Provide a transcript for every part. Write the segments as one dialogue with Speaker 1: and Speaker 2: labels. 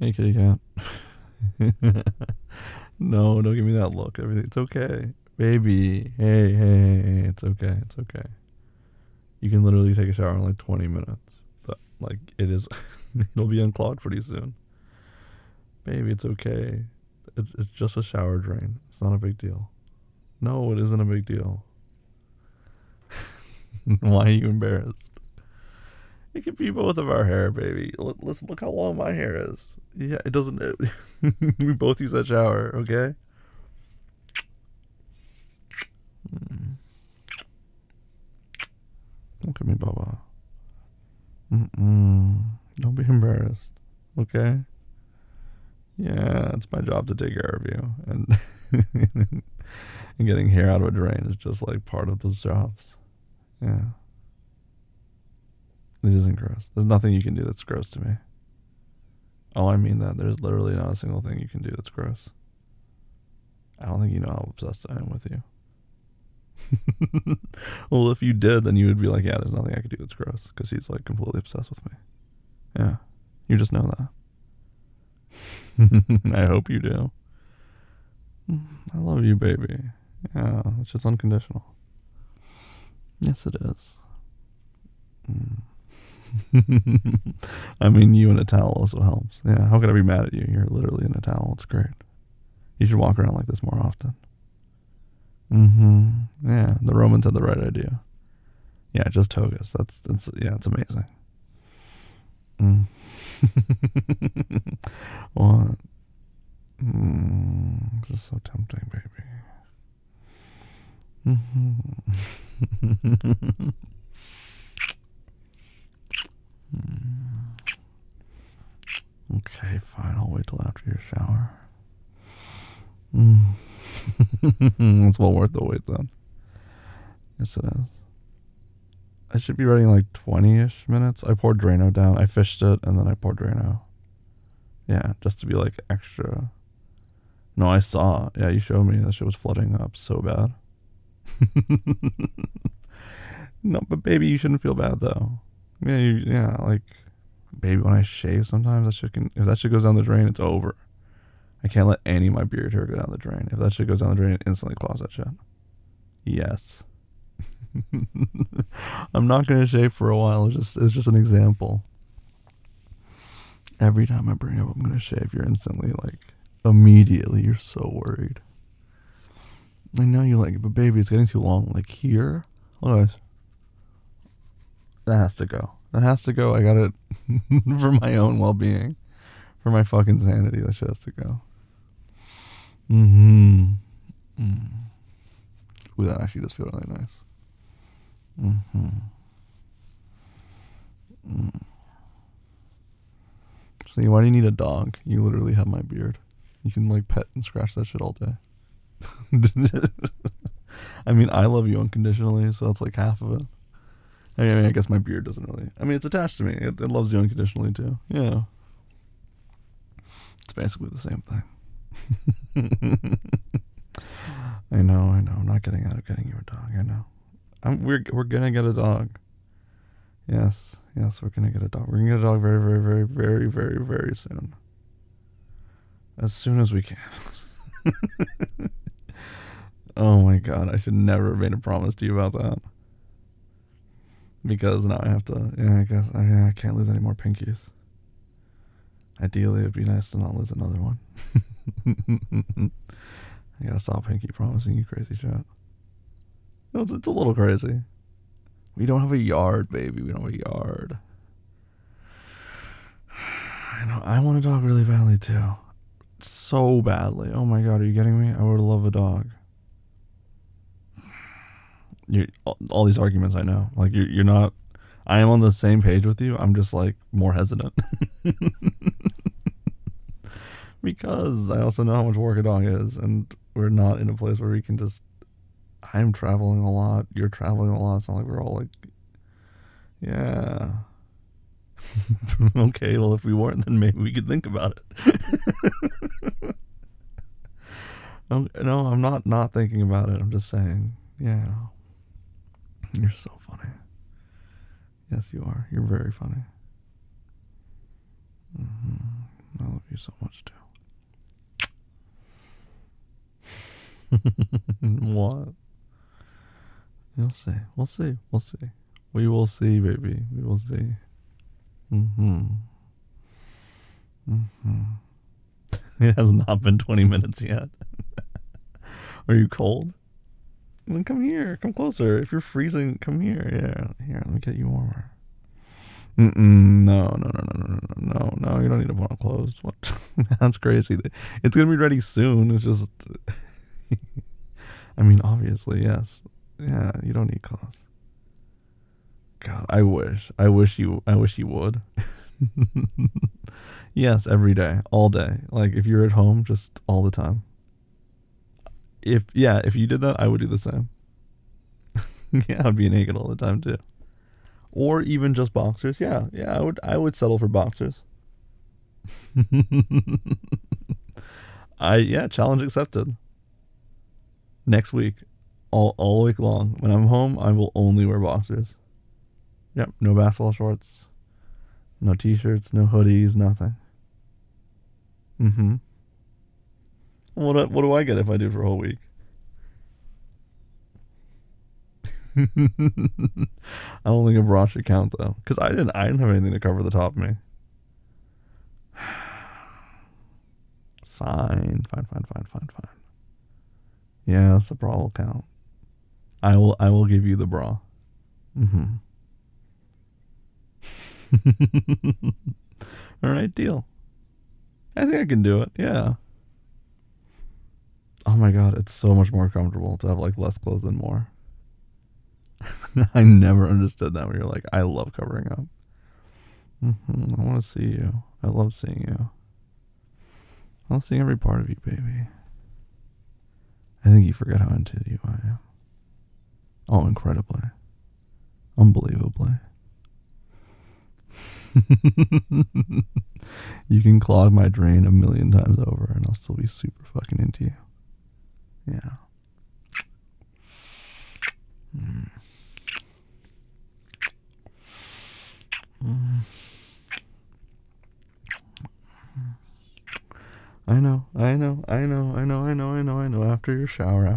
Speaker 1: Hey, kitty cat. No, don't give me that look. Everything, it's okay, baby. Hey, hey, hey, hey, it's okay. It's okay. You can literally take a shower in like 20 minutes. But like it is, it'll be unclogged pretty soon, baby. It's okay. It's just a shower drain. It's not a big deal. No, it isn't a big deal. Why are you embarrassed? It can be both of our hair, baby. Listen, look how long my hair is. Yeah, it doesn't. We both use that shower, okay? Mm. Look at me, Baba. Mm-mm. Don't be embarrassed, okay? Yeah, it's my job to take care of you, and and getting hair out of a drain is just like part of those jobs. Yeah, it isn't gross. There's nothing you can do that's gross to me. Oh, I mean that. There's literally not a single thing you can do that's gross. I don't think you know how obsessed I am with you. Well, if you did, then you would be like, yeah, there's nothing I could do that's gross, because he's like completely obsessed with me. Yeah, you just know that. I hope you do. I love you, baby. Yeah, it's just unconditional. Yes, it is. I mean, you in a towel also helps. Yeah, how could I be mad at you? You're literally in a towel. It's great. You should walk around like this more often. Mm-hmm. Yeah, the Romans had the right idea. Yeah, just togas. That's yeah, it's amazing. Mm. What? Just so tempting, baby. Mm-hmm. Okay, fine. I'll wait till after your shower. Mm. It's well worth the wait then. Yes, it is. I should be ready in like 20-ish minutes. I poured Drano down. I fished it and then I poured Drano. Yeah, just to be like extra. No, I saw. Yeah, you showed me that shit was flooding up so bad. No, but baby, you shouldn't feel bad though. Yeah, yeah, like baby, when I shave, sometimes that shit can. If that shit goes down the drain, it's over. I can't let any of my beard hair go down the drain. If that shit goes down the drain, it instantly clogs that shit. Yes. I'm not gonna shave for a while. It's just an example. Every time I bring up I'm gonna shave, you're instantly like immediately you're so worried. I know you like it, but baby, it's getting too long. Like here, look at this. That has to go. That has to go. I got it for my own well-being, for my fucking sanity. That shit has to go. Mm-hmm. Mm. Ooh, that actually does feel really nice. Mm-hmm. Mm. See, why do you need a dog? You literally have my beard. You can like pet and scratch that shit all day. I mean, I love you unconditionally, so that's like half of it. I mean, I guess my beard doesn't really. I mean, it's attached to me. It loves you unconditionally too. Yeah, it's basically the same thing. I know, I know. I'm not getting out of getting you a dog. I know. We're gonna get a dog. Yes, yes, we're gonna get a dog. We're gonna get a dog very, very, very, very, very, very soon. As soon as we can. Oh my god, I should never have made a promise to you about that. Because now I have to. Yeah, I guess I can't lose any more pinkies. Ideally, it'd be nice to not lose another one. I gotta stop pinky promising you crazy shit. It's a little crazy. We don't have a yard, baby. We don't have a yard. I know. I want a dog really badly too. So badly. Oh my god, are you getting me? I would love a dog. All these arguments, I know. Like you're not. I am on the same page with you. I'm just like more hesitant. Because I also know how much work a dog is, and we're not in a place where we can just. I'm traveling a lot. You're traveling a lot. It's not like we're all like, yeah. Okay, well, if we weren't, then maybe we could think about it. No, I'm not thinking about it. I'm just saying, yeah. You're so funny. Yes, you are. You're very funny. Mm-hmm. I love you. you so much too. What? You'll see. We'll see. We'll see. We will see, baby. We will see. Mm-hmm. Mm-hmm. It has not been 20 minutes yet. Are you cold? Then come here. Come closer. If you're freezing, come here. Yeah. Here, let me get you warmer. No. No. You don't need to put on clothes. What? That's crazy. It's gonna be ready soon. It's just. I mean, obviously, yes. Yeah, you don't need clothes. God, I wish you would. Yes, every day, all day. Like if you're at home, just all the time. If you did that, I would do the same. Yeah, I'd be naked all the time too. Or even just boxers. Yeah, I would settle for boxers. Challenge accepted. Next week, all week long. When I'm home, I will only wear boxers. Yep, no basketball shorts, no t-shirts, no hoodies, nothing. Mm-hmm. What do I get if I do it for a whole week? I don't think a bra should count though, because I didn't have anything to cover the top of me. Fine. Yes, the bra will count. I will give you the bra. Mm-hmm. All right, deal. I think I can do it. Yeah. Oh my god, it's so much more comfortable to have like less clothes than more. I never understood that. Where you're like, I love covering up. I want to see you. I love seeing you. I love seeing every part of you, baby. I think you forget how into you I am. Oh, incredibly. Unbelievably. You can clog my drain a million times over and I'll still be super fucking into you. Yeah. Mm. Mm. I know. After your shower.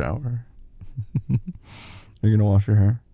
Speaker 1: You're gonna wash your hair?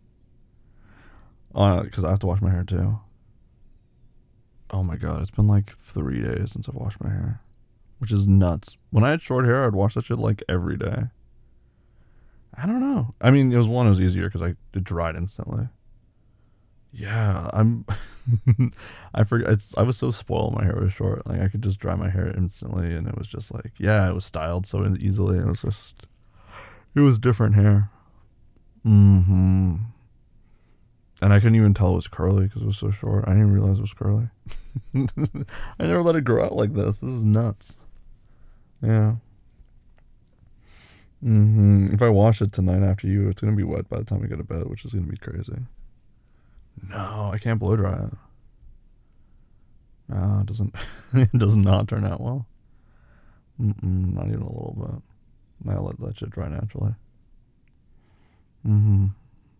Speaker 1: Because I have to wash my hair too. Oh my god, it's been like 3 days since I've washed my hair. Which is nuts. When I had short hair, I'd wash that shit like every day. I don't know. I mean, it was easier because it dried instantly. Yeah, I forget. I was so spoiled. My hair was short. Like I could just dry my hair instantly, and it was just like, yeah, it was styled so easily. It was different hair. Mm-hmm. And I couldn't even tell it was curly because it was so short. I didn't realize it was curly. I never let it grow out like this. This is nuts. Yeah. If I wash it tonight after you, it's gonna be wet by the time we go to bed, which is gonna be crazy. No, I can't blow dry it. No, it doesn't. It does not turn out well. Not even a little bit. I let that shit dry naturally. I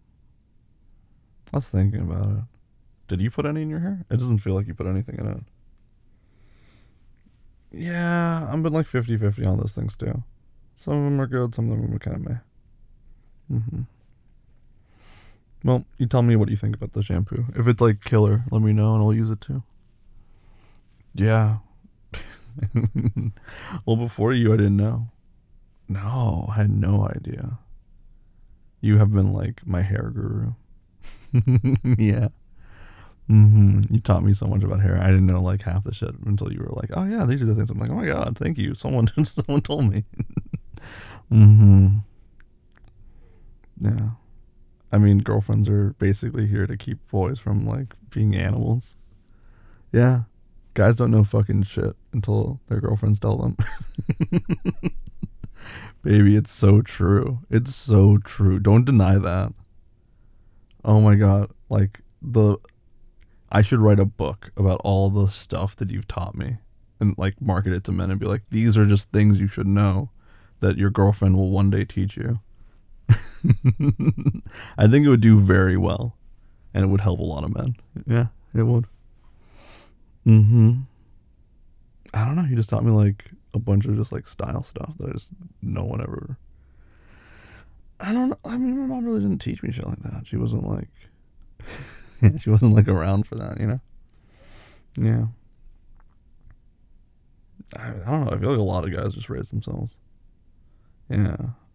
Speaker 1: was thinking about it. Did you put any in your hair? It doesn't feel like you put anything in it. Yeah, I've been like 50-50 on those things too. Some of them are good, some of them are kind of meh. Well, you tell me what you think about the shampoo. If it's like killer, let me know and I'll use it too. Yeah. Well, before you, I didn't know. No, I had no idea. You have been like my hair guru. Yeah. You taught me so much about hair. I didn't know like half the shit until you were like, "Oh yeah, these are the things." I'm like, "Oh my god, thank you. Someone told me." Yeah. I mean, girlfriends are basically here to keep boys from like being animals. Yeah. Guys don't know fucking shit until their girlfriends tell them. Baby, it's so true. It's so true. Don't deny that. Oh my god. Like I should write a book about all the stuff that you've taught me and like market it to men and be like, these are just things you should know that your girlfriend will one day teach you. I think it would do very well and it would help a lot of men. Yeah, it would. don't know. He just taught me like a bunch of just like style stuff that I just no one ever. I don't know. I mean, my mom really didn't teach me shit like that. She wasn't like, she wasn't like around for that, you know. Yeah. I don't know. I feel like a lot of guys just raise themselves. Yeah.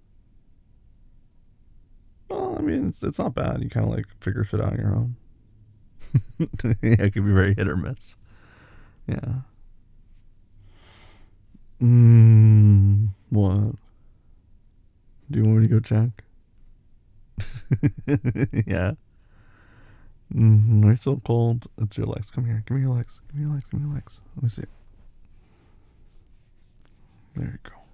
Speaker 1: Well, I mean, it's not bad. You kind of like figure shit out on your own. Yeah, it can be very hit or miss. Yeah. What? Do you want me to go check? Yeah. Are you still cold? It's your legs. Come here. Give me your legs. Give me your legs. Give me your legs. Let me see. There you go.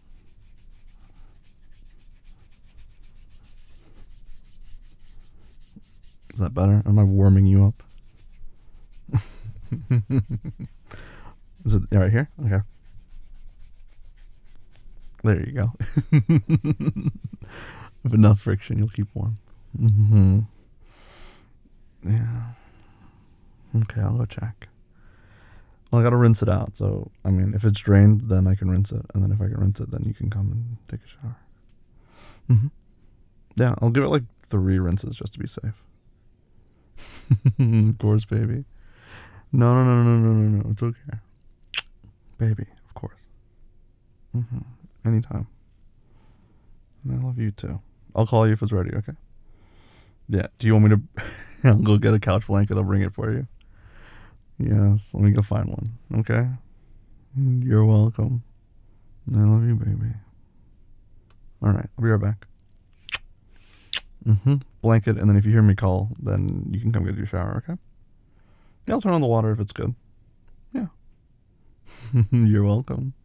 Speaker 1: Is that better? Am I warming you up? Is it right here? Okay. There you go. With enough friction, you'll keep warm. Yeah. Okay, I'll go check. Well, I gotta rinse it out. So, I mean, if it's drained, then I can rinse it. And then if I can rinse it, then you can come and take a shower. Yeah, I'll give it like 3 rinses just to be safe. Of course, baby. No. It's okay. Baby, of course. Anytime. And I love you too. I'll call you if it's ready, okay? Yeah. Do you want me to? I'll go get a couch blanket. I'll bring it for you. Yes. Let me go find one. Okay. You're welcome. I love you, baby. All right. I'll be right back. Blanket, and then if you hear me call, then you can come get your shower, okay? Yeah, I'll turn on the water if it's good. Yeah. You're welcome.